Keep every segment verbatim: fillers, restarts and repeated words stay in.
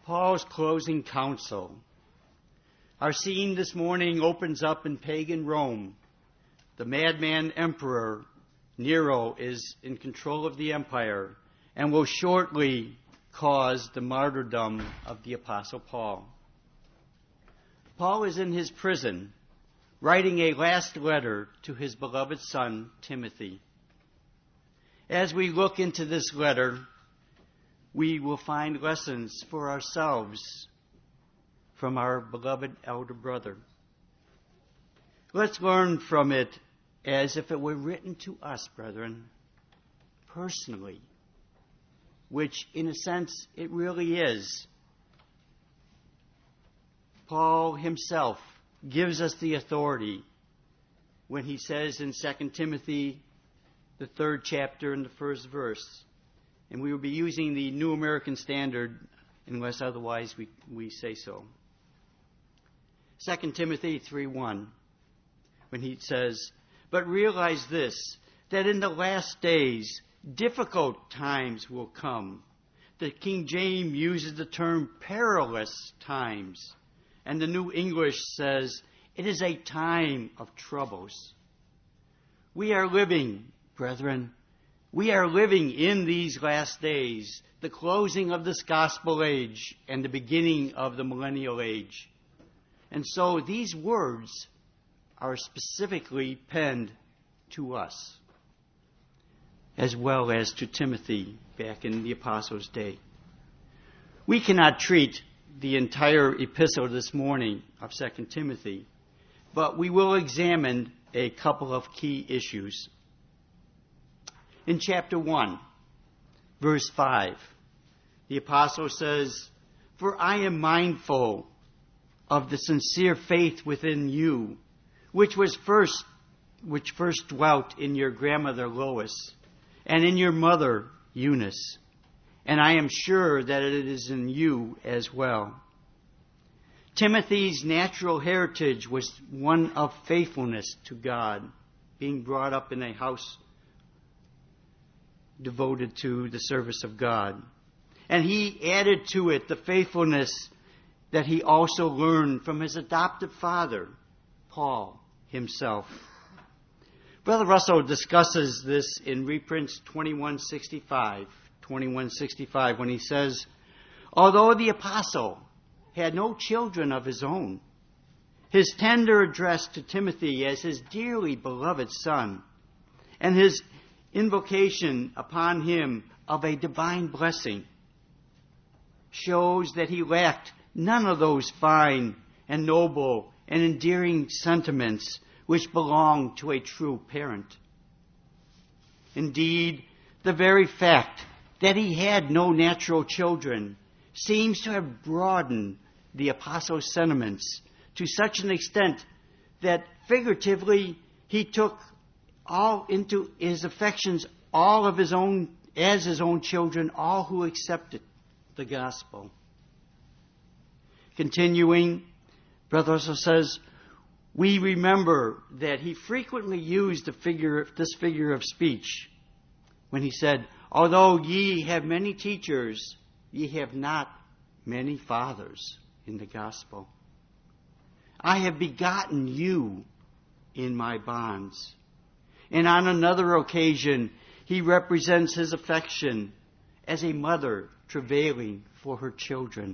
Paul's closing counsel. Our scene this morning opens up in pagan Rome. The madman emperor Nero is in control of the empire and will shortly cause the martyrdom of the Apostle Paul. Paul is in his prison, writing a last letter to his beloved son, Timothy. As we look into this letter, we will find lessons for ourselves from our beloved elder brother. Let's learn from it as if it were written to us, brethren, personally, which in a sense it really is. Paul himself gives us the authority when he says in Second Timothy, the third chapter and the first verse, and we will be using the New American Standard unless otherwise we, we say so. Second Timothy three one, when he says, "But realize this, that in the last days difficult times will come." The King James uses the term perilous times, and the New English says it is a time of troubles. We are living, brethren, we are living in these last days, the closing of this gospel age and the beginning of the millennial age. And so these words are specifically penned to us, as well as to Timothy back in the apostles' day. We cannot treat the entire epistle this morning of Second Timothy, but we will examine a couple of key issues. In chapter one, verse five, the apostle says, "For I am mindful of the sincere faith within you, which was first, which first dwelt in your grandmother Lois, and in your mother Eunice, and I am sure that it is in you as well." Timothy's natural heritage was one of faithfulness to God, being brought up in a house devoted to the service of God. And he added to it the faithfulness that he also learned from his adoptive father, Paul himself. Brother Russell discusses this in reprints twenty-one sixty-five, twenty-one sixty-five, when he says, "Although the apostle had no children of his own, his tender address to Timothy as his dearly beloved son, and his invocation upon him of a divine blessing shows that he lacked none of those fine and noble and endearing sentiments which belong to a true parent. Indeed, the very fact that he had no natural children seems to have broadened the apostle's sentiments to such an extent that figuratively he took all into his affections all of his own, as his own children, all who accepted the gospel." Continuing, Brother also says, "We remember that he frequently used the figure, this figure of speech when he said, 'Although ye have many teachers, ye have not many fathers in the gospel. I have begotten you in my bonds.' And on another occasion, he represents his affection as a mother travailing for her children."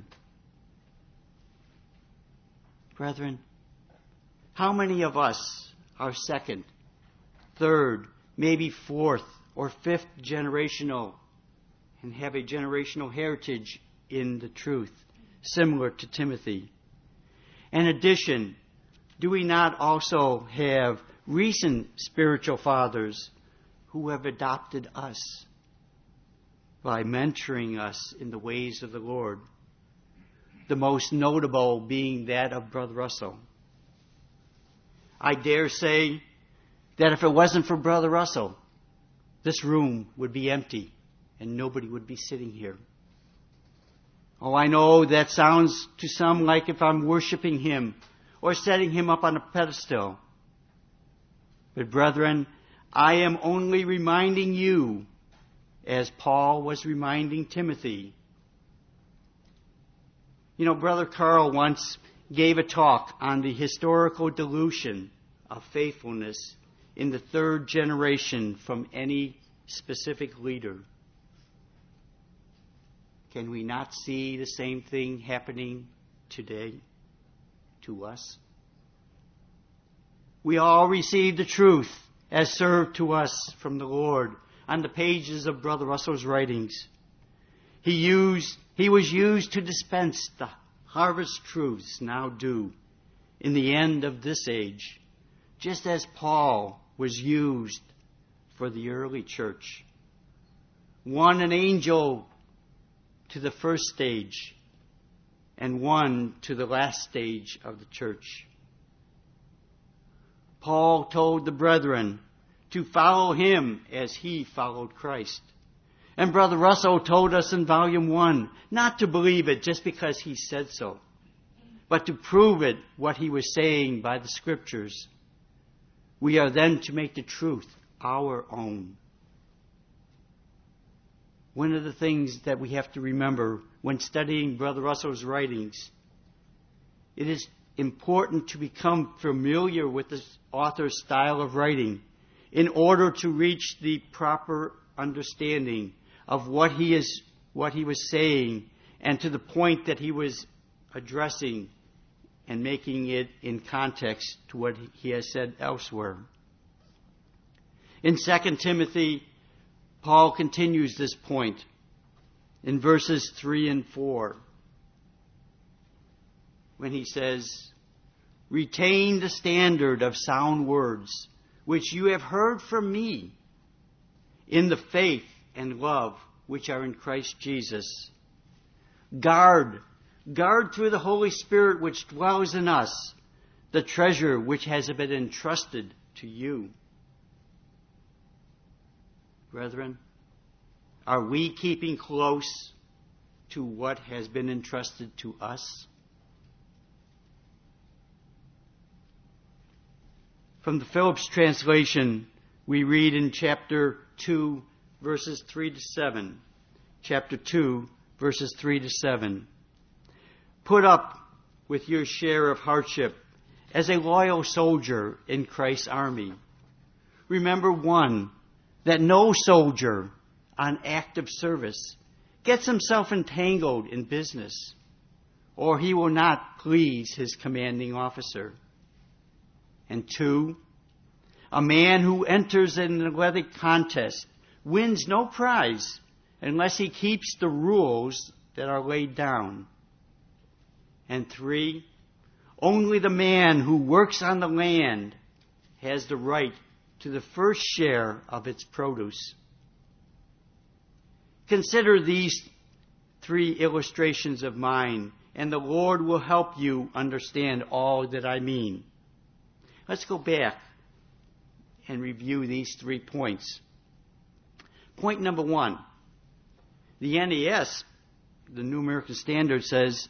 Brethren, how many of us are second, third, maybe fourth or fifth generational and have a generational heritage in the truth, similar to Timothy? In addition, do we not also have recent spiritual fathers who have adopted us by mentoring us in the ways of the Lord? The most notable being that of Brother Russell. I dare say that if it wasn't for Brother Russell, this room would be empty and nobody would be sitting here. Oh, I know that sounds to some like if I'm worshiping him or setting him up on a pedestal. But brethren, I am only reminding you, as Paul was reminding Timothy, You know, Brother Carl once gave a talk on the historical dilution of faithfulness in the third generation from any specific leader. Can we not see the same thing happening today to us? We all receive the truth as served to us from the Lord on the pages of Brother Russell's writings. He used, he was used to dispense the harvest truths now due in the end of this age, just as Paul was used for the early church. One an angel to the first stage, and one to the last stage of the church. Paul told the brethren to follow him as he followed Christ. And Brother Russell told us in volume one not to believe it just because he said so, but to prove it what he was saying by the scriptures. We are then to make the truth our own. One of the things that we have to remember when studying Brother Russell's writings, it is important to become familiar with the author's style of writing in order to reach the proper understanding of what he is, what he was saying, and to the point that he was addressing and making it in context to what he has said elsewhere. In Second Timothy, Paul continues this point in verses three and four when he says, "Retain the standard of sound words, which you have heard from me, in the faith and love which are in Christ Jesus. Guard, guard through the Holy Spirit which dwells in us, the treasure which has been entrusted to you." Brethren, are we keeping close to what has been entrusted to us? From the Phillips translation, we read in chapter two, verses three to seven. Chapter two, verses three to seven. "Put up with your share of hardship as a loyal soldier in Christ's army. Remember, one, that no soldier on active service gets himself entangled in business, or he will not please his commanding officer. And two, a man who enters an athletic contest wins no prize unless he keeps the rules that are laid down. And three, only the man who works on the land has the right to the first share of its produce." Consider these three illustrations of mine, and the Lord will help you understand all that I mean. Let's go back and review these three points. Point number one, the N A S, the New American Standard, says,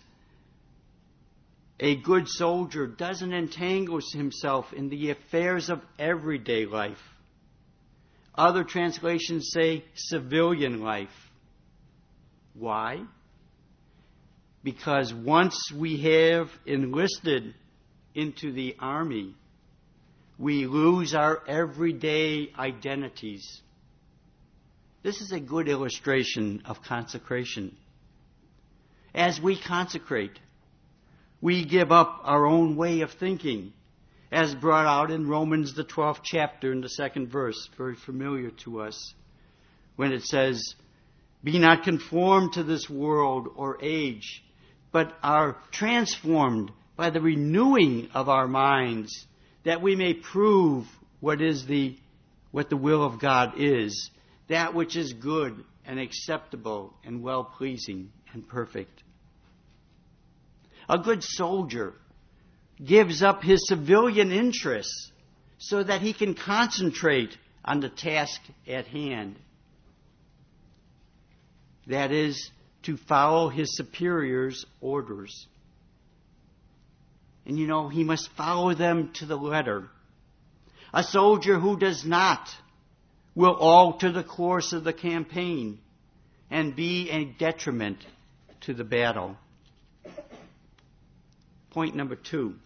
"A good soldier doesn't entangle himself in the affairs of everyday life." Other translations say civilian life. Why? Because once we have enlisted into the army, we lose our everyday identities. This is a good illustration of consecration. As we consecrate, we give up our own way of thinking, as brought out in Romans, the twelfth chapter, in the second verse, very familiar to us, when it says, "Be not conformed to this world or age, but are transformed by the renewing of our minds, that we may prove what is the what the will of God is, that which is good and acceptable and well-pleasing and perfect." A good soldier gives up his civilian interests so that he can concentrate on the task at hand. That is, to follow his superior's orders. And you know, he must follow them to the letter. A soldier who does not will alter the course of the campaign and be a detriment to the battle. Point number two.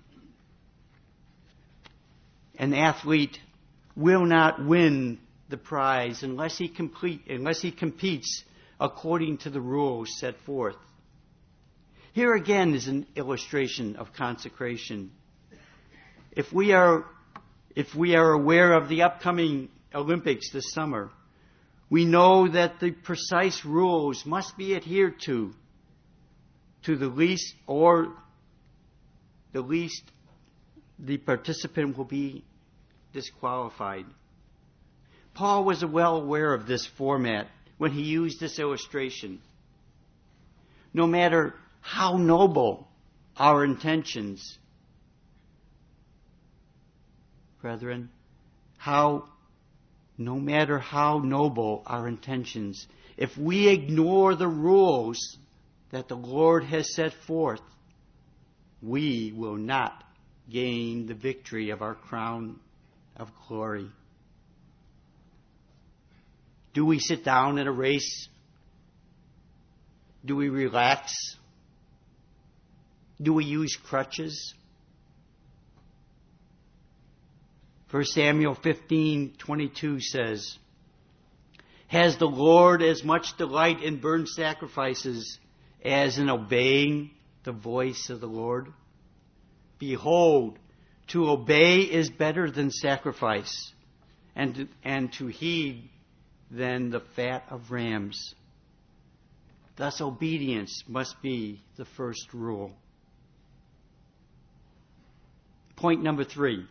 An athlete will not win the prize unless he complete, unless he competes according to the rules set forth. Here again is an illustration of consecration. If we are, if we are aware of the upcoming Olympics this summer, we know that the precise rules must be adhered to, to the least, or the least the participant will be disqualified. Paul was well aware of this format when he used this illustration. No matter how noble our intentions, brethren, how, no matter how noble our intentions, if we ignore the rules that the Lord has set forth, we will not gain the victory of our crown of glory. Do we sit down in a race? Do we relax? Do we use crutches? First Samuel fifteen twenty-two says, "Has the Lord as much delight in burnt sacrifices as in obeying the voice of the Lord? Behold, to obey is better than sacrifice, and to, and to heed than the fat of rams." Thus, obedience must be the first rule. Point number three.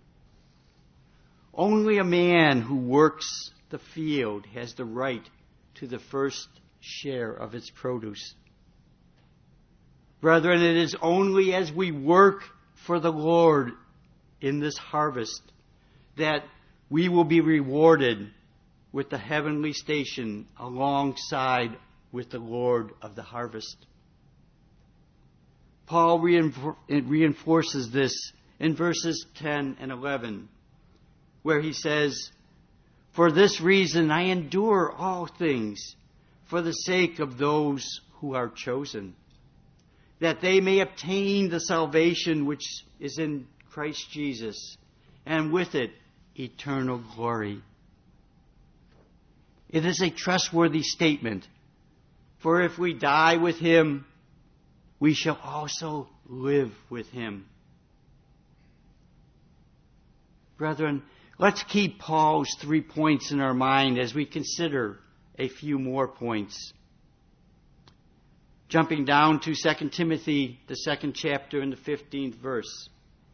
Only a man who works the field has the right to the first share of its produce. Brethren, it is only as we work for the Lord in this harvest that we will be rewarded with the heavenly station alongside with the Lord of the harvest. Paul reinforces this in verses ten and eleven, where he says, "For this reason I endure all things for the sake of those who are chosen, that they may obtain the salvation which is in Christ Jesus, and with it eternal glory." It is a trustworthy statement, for if we die with Him, we shall also live with Him. Brethren, let's keep Paul's three points in our mind as we consider a few more points. Jumping down to Second Timothy, the second chapter and the fifteenth verse.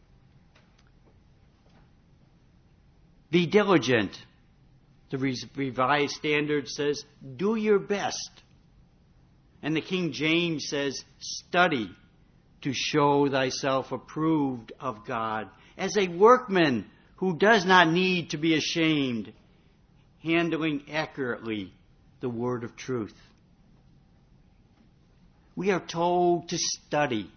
Be diligent. The Revised Standard says, do your best. And the King James says, study to show thyself approved of God, as a workman who does not need to be ashamed, handling accurately the word of truth. We are told to study.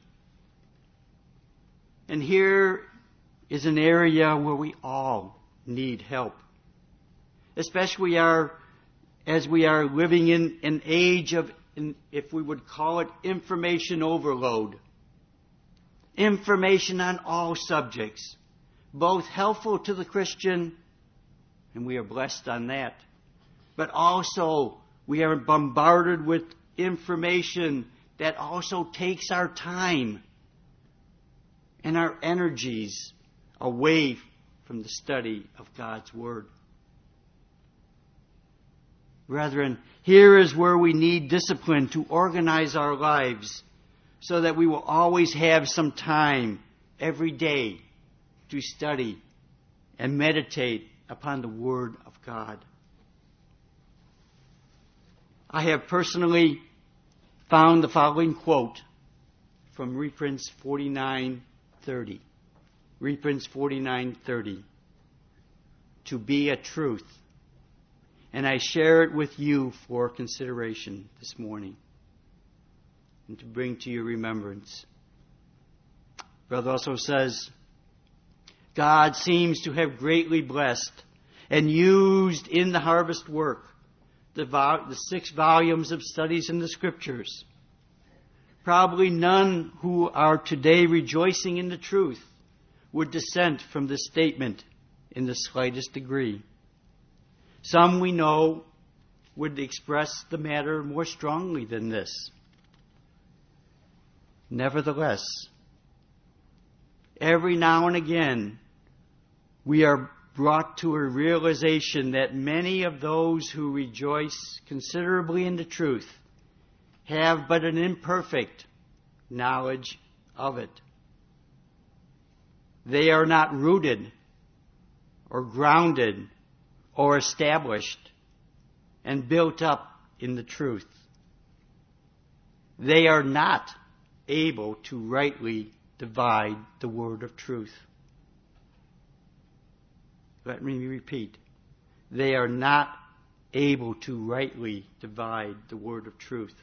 And here is an area where we all need help. Especially our, as we are living in an age of, if we would call it, information overload. Information on all subjects, both helpful to the Christian, and we are blessed on that, but also we are bombarded with information that also takes our time and our energies away from the study of God's Word. Brethren, here is where we need discipline to organize our lives so that we will always have some time every day to study and meditate upon the Word of God. I have personally found the following quote from Reprints forty-nine thirty. Reprints forty-nine thirty. To be a truth. And I share it with you for consideration this morning and to bring to your remembrance. Brother also says, God seems to have greatly blessed and used in the harvest work the, vo- the six volumes of studies in the Scriptures, probably none who are today rejoicing in the truth would dissent from this statement in the slightest degree. Some, we know, would express the matter more strongly than this. Nevertheless, every now and again, we are brought to a realization that many of those who rejoice considerably in the truth have but an imperfect knowledge of it. They are not rooted or grounded or established and built up in the truth. They are not able to rightly divide the word of truth. Let me repeat. They are not able to rightly divide the word of truth.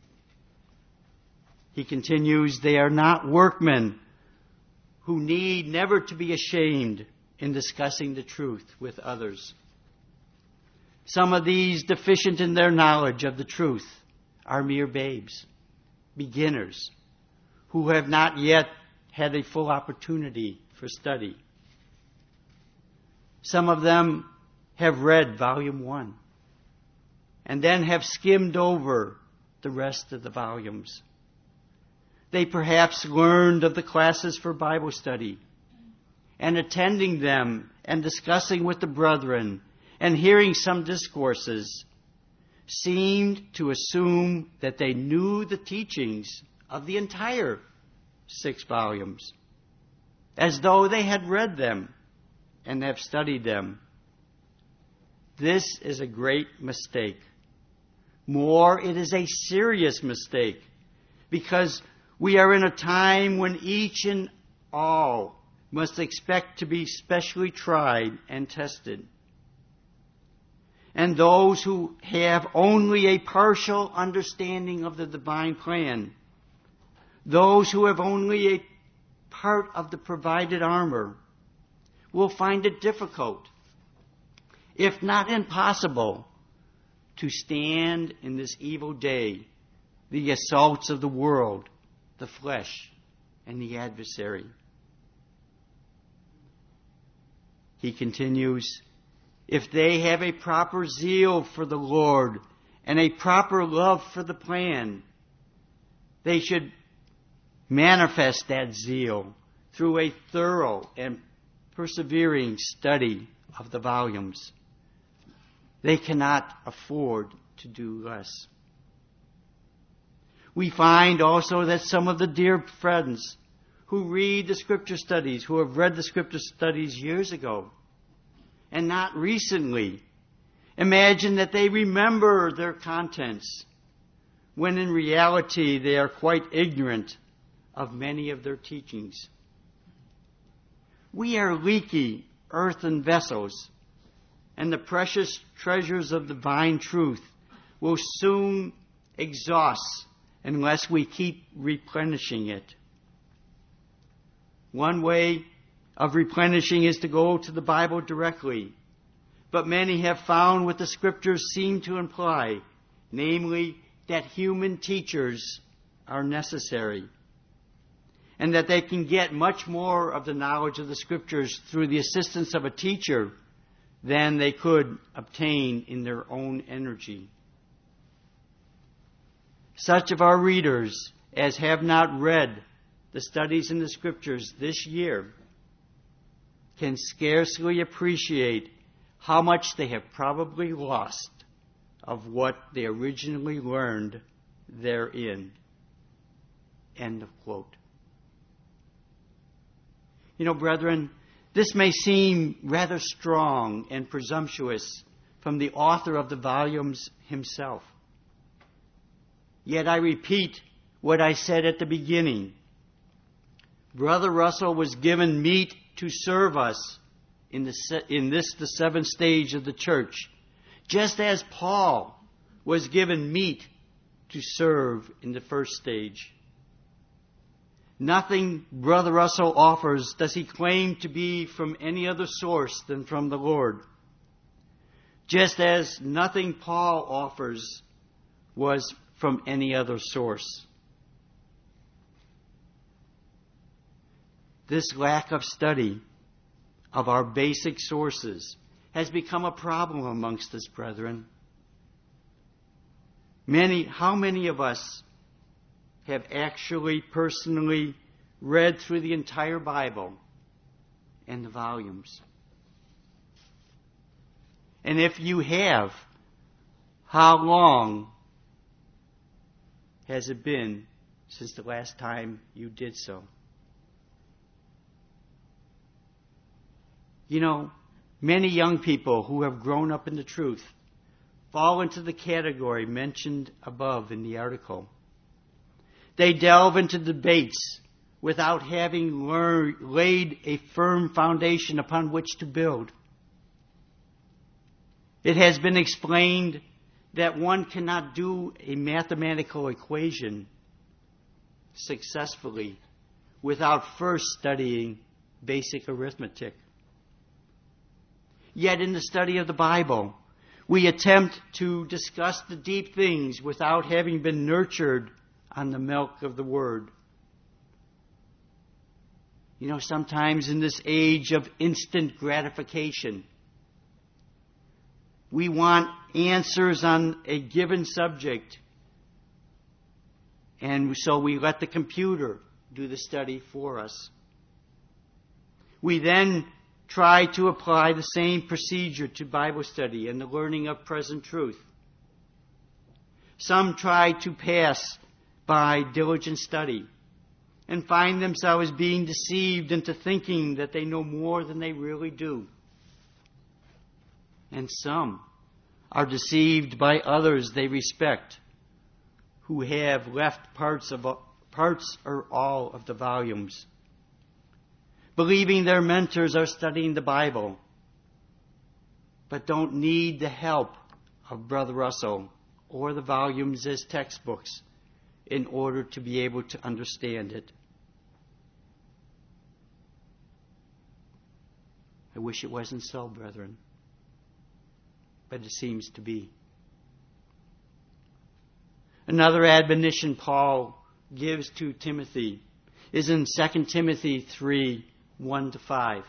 He continues, they are not workmen who need never to be ashamed in discussing the truth with others. Some of these, deficient in their knowledge of the truth, are mere babes, beginners, who have not yet had a full opportunity for study. Some of them have read volume one and then have skimmed over the rest of the volumes. They perhaps learned of the classes for Bible study and attending them and discussing with the brethren and hearing some discourses seemed to assume that they knew the teachings of the entire six volumes, as though they had read them and have studied them. This is a great mistake. More, it is a serious mistake, because we are in a time when each and all must expect to be specially tried and tested. And those who have only a partial understanding of the divine plan, those who have only a part of the provided armor, will find it difficult, if not impossible, to stand in this evil day the assaults of the world, the flesh, and the adversary. He continues, if they have a proper zeal for the Lord and a proper love for the plan, they should manifest that zeal through a thorough and persevering study of the volumes. They cannot afford to do less. We find also that some of the dear friends who read the scripture studies, who have read the scripture studies years ago and not recently, imagine that they remember their contents, when in reality they are quite ignorant of many of their teachings. We are leaky earthen vessels, and the precious treasures of divine truth will soon exhaust unless we keep replenishing it. One way of replenishing is to go to the Bible directly, but many have found what the Scriptures seem to imply, namely that human teachers are necessary, and that they can get much more of the knowledge of the Scriptures through the assistance of a teacher than they could obtain in their own energy. Such of our readers as have not read the studies in the Scriptures this year can scarcely appreciate how much they have probably lost of what they originally learned therein. End of quote. You know, brethren, this may seem rather strong and presumptuous from the author of the volumes himself. Yet I repeat what I said at the beginning. Brother Russell was given meat to serve us in, the se- in this, the seventh stage of the church, just as Paul was given meat to serve in the first stage. Nothing Brother Russell offers does he claim to be from any other source than from the Lord, just as nothing Paul offers was from any other source. This lack of study of our basic sources has become a problem amongst us, brethren. Many, how many of us have actually personally read through the entire Bible and the volumes? And if you have, how long has it been since the last time you did so? You know, many young people who have grown up in the truth fall into the category mentioned above in the article. They delve into debates without having learned, laid a firm foundation upon which to build. It has been explained that one cannot do a mathematical equation successfully without first studying basic arithmetic. Yet in the study of the Bible, we attempt to discuss the deep things without having been nurtured on the milk of the Word. You know, sometimes in this age of instant gratification, we want answers on a given subject, and so we let the computer do the study for us. We then try to apply the same procedure to Bible study and the learning of present truth. Some try to pass by diligent study and find themselves being deceived into thinking that they know more than they really do. And some are deceived by others they respect who have left parts of parts or all of the volumes, believing their mentors are studying the Bible, but don't need the help of Brother Russell or the volumes as textbooks in order to be able to understand it. I wish it wasn't so, brethren, but it seems to be. Another admonition Paul gives to Timothy is in Second Timothy three, one to five.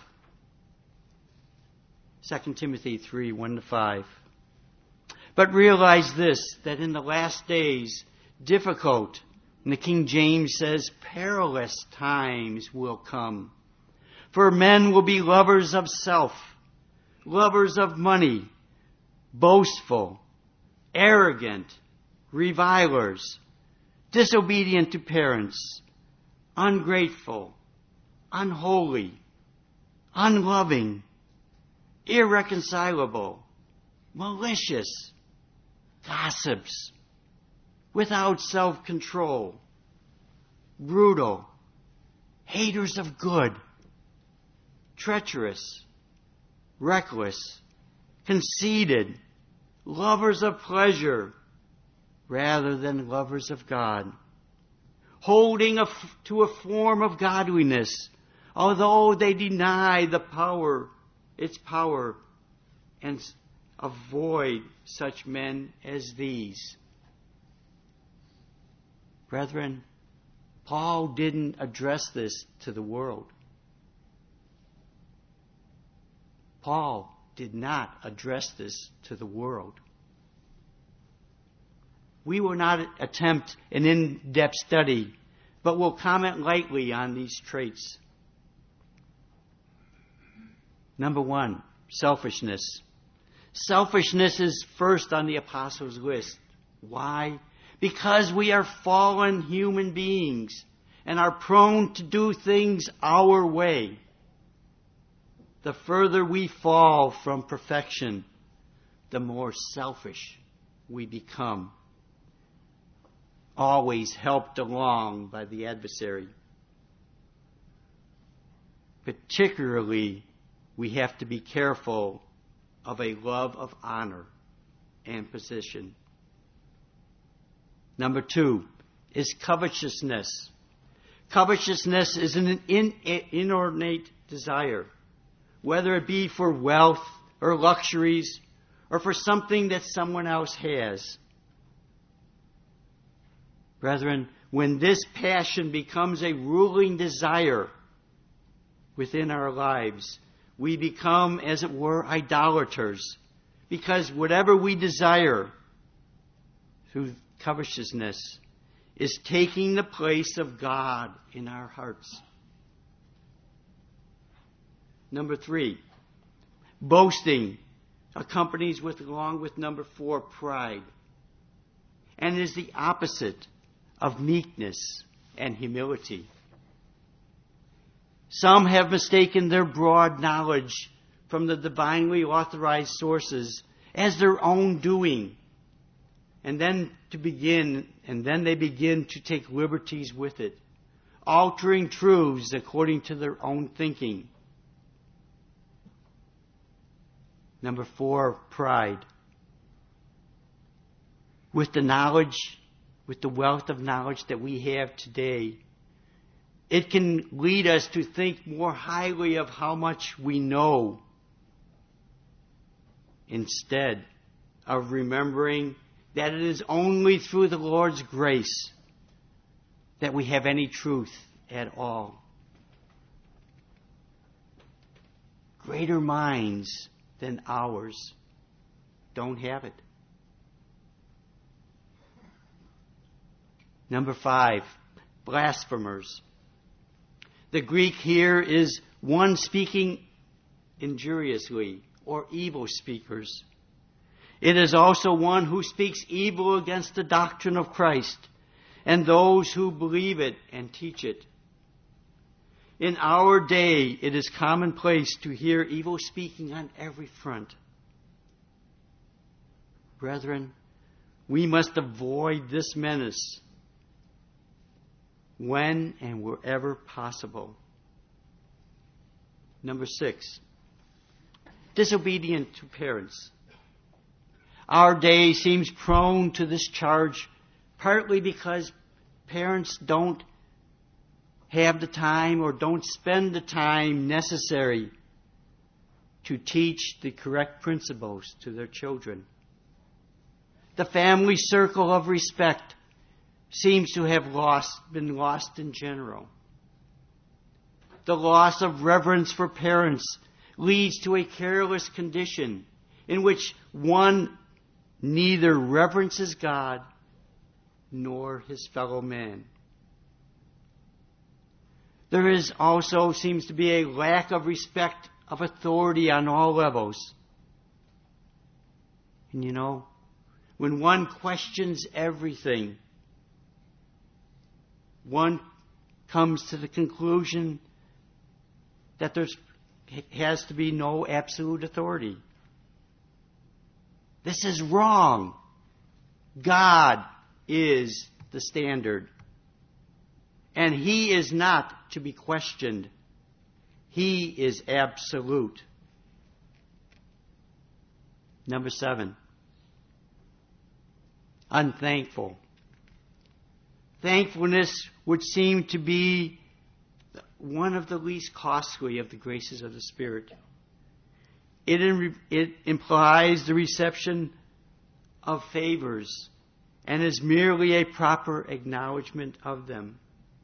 Second Timothy three, one to five. But realize this, that in the last days, difficult, and the King James says, perilous times will come. For men will be lovers of self, lovers of money, boastful, arrogant, revilers, disobedient to parents, ungrateful, unholy, unloving, irreconcilable, malicious, gossips, without self-control, brutal, haters of good, treacherous, reckless, conceited, lovers of pleasure rather than lovers of God, holding a, to a form of godliness, although they deny the power, its power, and avoid such men as these. Brethren, Paul didn't address this to the world. Paul did not address this to the world. We will not attempt an in-depth study, but will comment lightly on these traits. Number one, selfishness. Selfishness is first on the apostles' list. Why? Because we are fallen human beings and are prone to do things our way. The further we fall from perfection, the more selfish we become, always helped along by the adversary. Particularly, we have to be careful of a love of honor and position. Number two is covetousness. Covetousness is an in, inordinate desire, whether it be for wealth or luxuries or for something that someone else has. Brethren, when this passion becomes a ruling desire, within our lives, we become, as it were, idolaters. Because whatever we desire through covetousness is taking the place of God in our hearts. Number three, boasting accompanies with, along with number four, pride, and is the opposite of meekness and humility. Some have mistaken their broad knowledge from the divinely authorized sources as their own doing. And then to begin, and then they begin to take liberties with it, altering truths according to their own thinking. Number four, pride. With the knowledge, with the wealth of knowledge that we have today, it can lead us to think more highly of how much we know, instead of remembering that it is only through the Lord's grace that we have any truth at all. Greater minds than ours don't have it. Number five, blasphemers. The Greek here is one speaking injuriously, or evil speakers. It is also one who speaks evil against the doctrine of Christ and those who believe it and teach it. In our day, it is commonplace to hear evil speaking on every front. Brethren, we must avoid this menace when and wherever possible. Number six, disobedient to parents. Our day seems prone to this charge partly because parents don't have the time or don't spend the time necessary to teach the correct principles to their children. The family circle of respect seems to have lost, been lost in general. The loss of reverence for parents leads to a careless condition in which one neither reverences God nor his fellow man. There is also seems to be a lack of respect of authority on all levels. And you know, when one questions everything, one comes to the conclusion that there has to be no absolute authority. This is wrong. God is the standard. And He is not to be questioned. He is absolute. Number seven, unthankful. Thankfulness would seem to be one of the least costly of the graces of the Spirit. It, in, it implies the reception of favors and is merely a proper acknowledgement of them.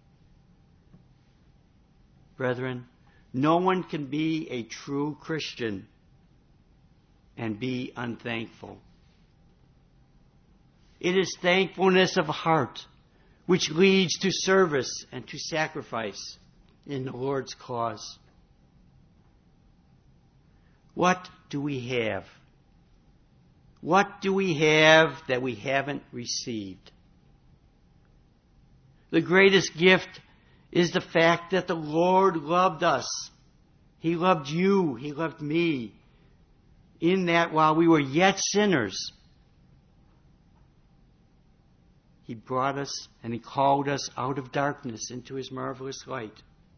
Brethren, no one can be a true Christian and be unthankful. It is thankfulness of heart which leads to service and to sacrifice in the Lord's cause. What do we have? What do we have that we haven't received? The greatest gift is the fact that the Lord loved us. He loved you. He loved me. In that while we were yet sinners, He brought us and He called us out of darkness into His marvelous light.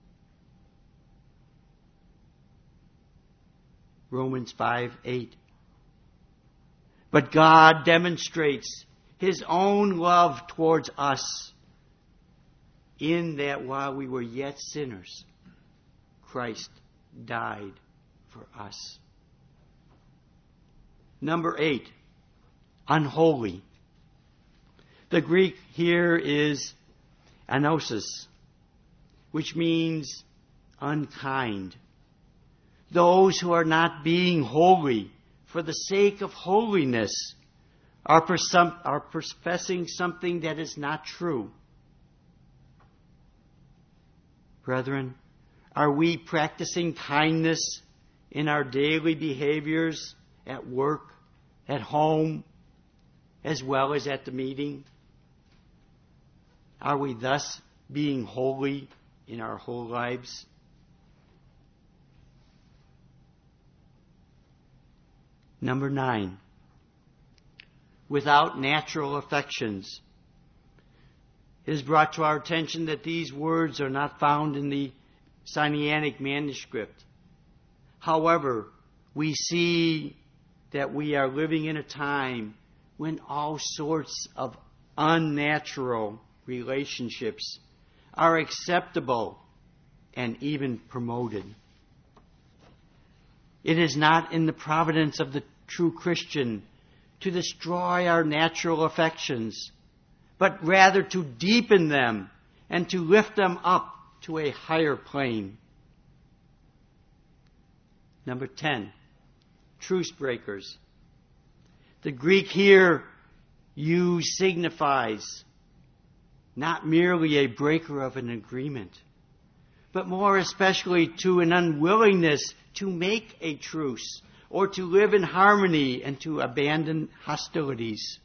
Romans five eight. But God demonstrates His own love towards us in that while we were yet sinners, Christ died for us. Number eight, unholy. The Greek here is anosis, which means unkind. Those who are not being holy for the sake of holiness are, persum- are professing something that is not true. Brethren, are we practicing kindness in our daily behaviors at work, at home, as well as at the meeting? Are we thus being holy in our whole lives? Number nine, without natural affections. It is brought to our attention that these words are not found in the Sinaitic manuscript. However, we see that we are living in a time when all sorts of unnatural relationships are acceptable and even promoted. It is not in the providence of the true Christian to destroy our natural affections, but rather to deepen them and to lift them up to a higher plane. Number ten, truce breakers. The Greek here used signifies not merely a breaker of an agreement, but more especially to an unwillingness to make a truce or to live in harmony and to abandon hostilities.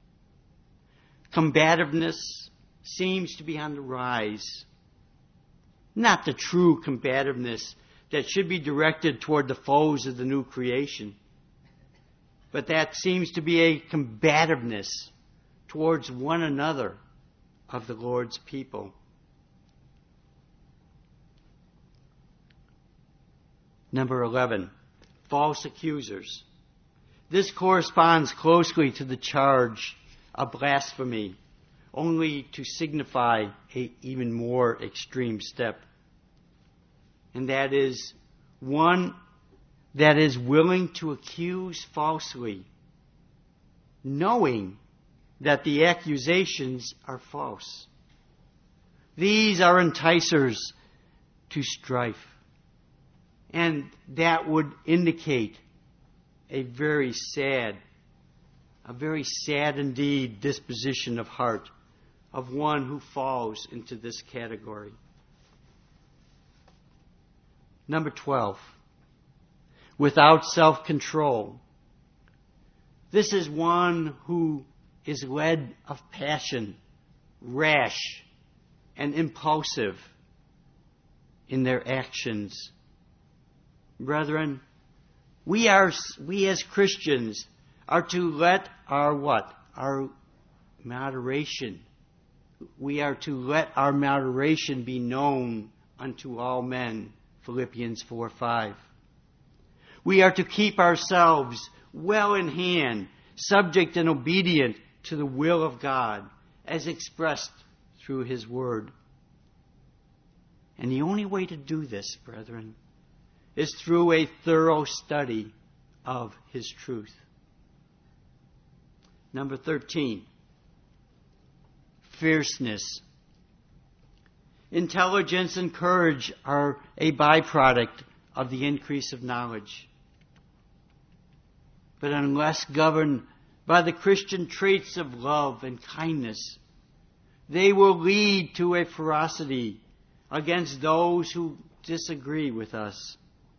Combativeness seems to be on the rise. Not the true combativeness that should be directed toward the foes of the new creation, but that seems to be a combativeness towards one another of the Lord's people. Number eleven, false accusers. This corresponds closely to the charge of blasphemy, only to signify an even more extreme step. And that is one that is willing to accuse falsely, knowing that the accusations are false. These are enticers to strife. And that would indicate a very sad, a very sad indeed disposition of heart of one who falls into this category. Number twelve, without self-control. This is one who is led of passion, rash, and impulsive in their actions. Brethren, we are, we as Christians are to let our what? Our moderation. We are to let our moderation be known unto all men. Philippians four five. We are to keep ourselves well in hand, subject and obedient to the will of God, as expressed through His Word. And the only way to do this, brethren, is through a thorough study of His truth. Number thirteen, fierceness. Intelligence and courage are a byproduct of the increase of knowledge. But unless governed by the Christian traits of love and kindness, they will lead to a ferocity against those who disagree with us.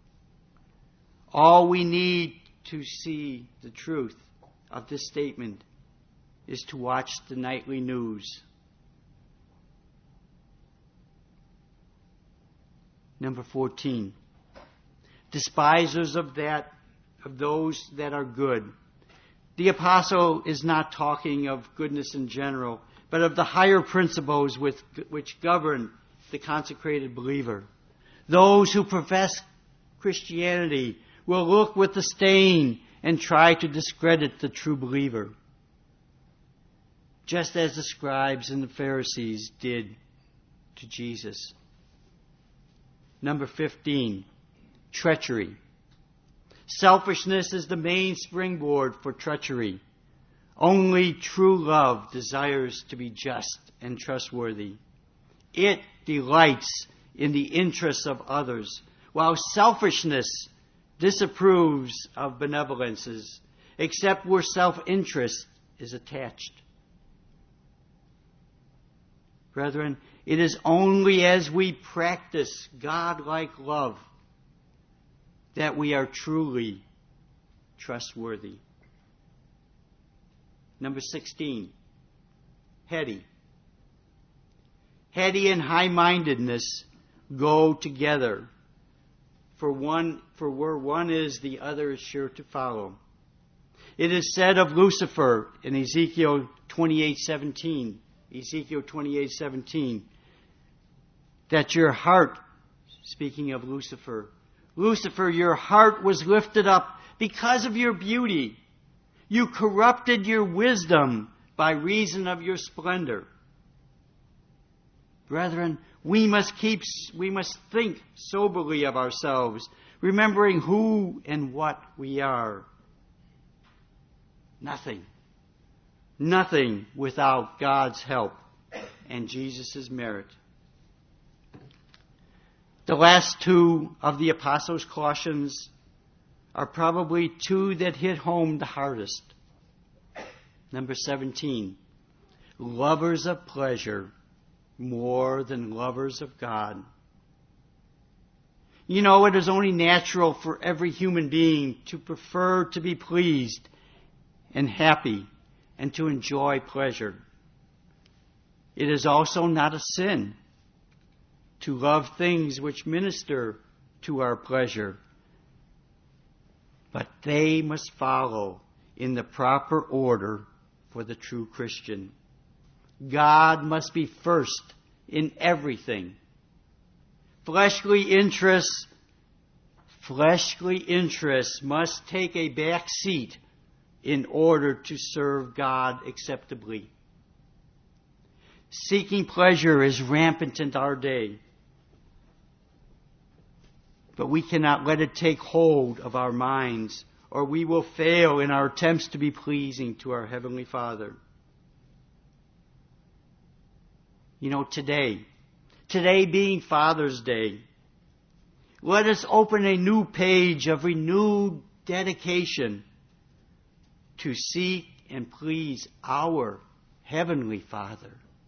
All we need to see the truth of this statement is to watch the nightly news. Number fourteen, despisers of that of those that are good. The apostle is not talking of goodness in general, but of the higher principles with, which govern the consecrated believer. Those who profess Christianity will look with disdain and try to discredit the true believer, just as the scribes and the Pharisees did to Jesus. Number fifteen, treachery. Selfishness is the main springboard for treachery. Only true love desires to be just and trustworthy. It delights in the interests of others, while selfishness disapproves of benevolences, except where self-interest is attached. Brethren, it is only as we practice God-like love that we are truly trustworthy. Number sixteen, heady. Heady and high-mindedness go together. For one, for where one is, the other is sure to follow. It is said of Lucifer in Ezekiel twenty-eight seventeen, Ezekiel twenty-eight seventeen, that your heart, speaking of Lucifer, Lucifer, your heart was lifted up because of your beauty. You corrupted your wisdom by reason of your splendor. Brethren, we must keep, we must think soberly of ourselves, remembering who and what we are. Nothing. Nothing without God's help and Jesus' merit. The last two of the Apostles' cautions are probably two that hit home the hardest. Number seventeen, lovers of pleasure more than lovers of God. You know, it is only natural for every human being to prefer to be pleased and happy and to enjoy pleasure. It is also not a sin to love things which minister to our pleasure, but they must follow in the proper order for the true Christian. God must be first in everything. Fleshly interests, fleshly interests must take a back seat in order to serve God acceptably. Seeking pleasure is rampant in our day, but we cannot let it take hold of our minds, or we will fail in our attempts to be pleasing to our Heavenly Father. You know, today, today being Father's Day, let us open a new page of renewed dedication to seek and please our Heavenly Father.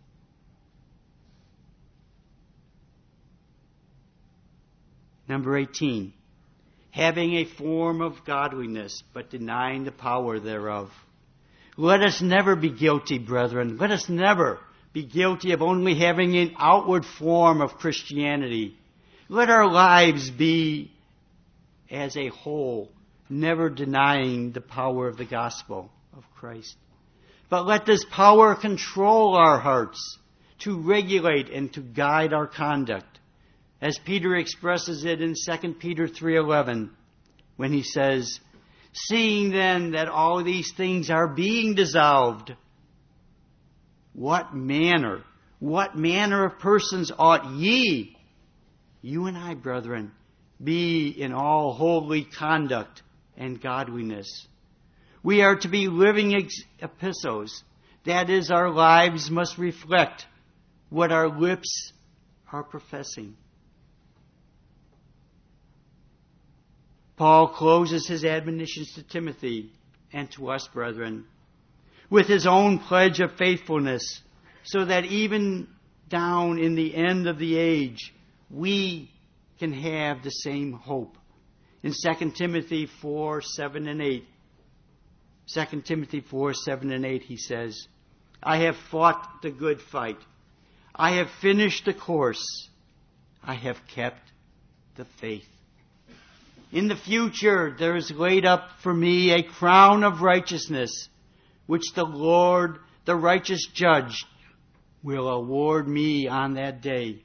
Number eighteen, having a form of godliness, but denying the power thereof. Let us never be guilty, brethren. Let us never be guilty of only having an outward form of Christianity. Let our lives be as a whole, never denying the power of the gospel of Christ. But let this power control our hearts to regulate and to guide our conduct, as Peter expresses it in Second Peter three eleven, when he says, seeing then that all these things are being dissolved, what manner, what manner of persons ought ye, you and I, brethren, be in all holy conduct and godliness? We are to be living epistles. That is, our lives must reflect what our lips are professing. Paul closes his admonitions to Timothy and to us, brethren, with his own pledge of faithfulness, so that even down in the end of the age, we can have the same hope. In Second Timothy four, seven and eight, Second Timothy four, seven and eight, he says, I have fought the good fight. I have finished the course. I have kept the faith. In the future, there is laid up for me a crown of righteousness, which the Lord, the righteous judge, will award me on that day.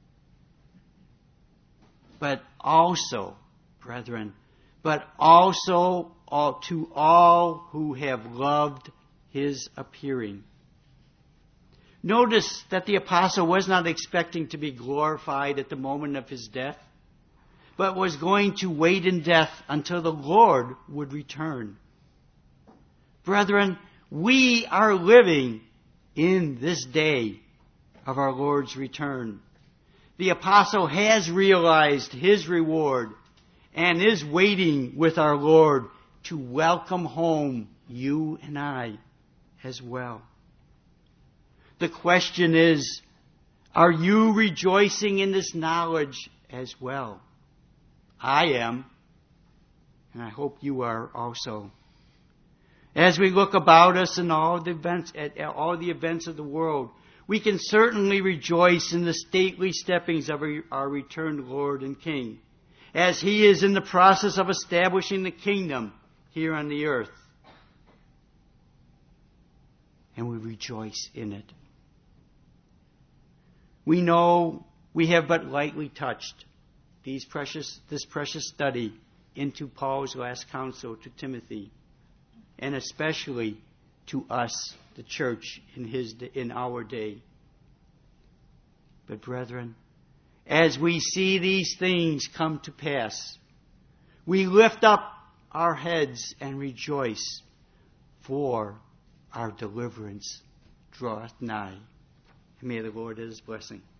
But also, brethren, but also all, to all who have loved his appearing. Notice that the apostle was not expecting to be glorified at the moment of his death, but was going to wait in death until the Lord would return. Brethren, we are living in this day of our Lord's return. The apostle has realized his reward and is waiting with our Lord to welcome home you and I as well. The question is, are you rejoicing in this knowledge as well? I am, and I hope you are also. As we look about us in all the events, at all the events of the world, we can certainly rejoice in the stately steppings of our returned Lord and King, as He is in the process of establishing the kingdom here on the earth. And we rejoice in it. We know we have but lightly touched these precious, this precious study into Paul's last counsel to Timothy, and especially to us, the church, in his in our day. But brethren, as we see these things come to pass, we lift up our heads and rejoice, for our deliverance draweth nigh. May the Lord add His blessing.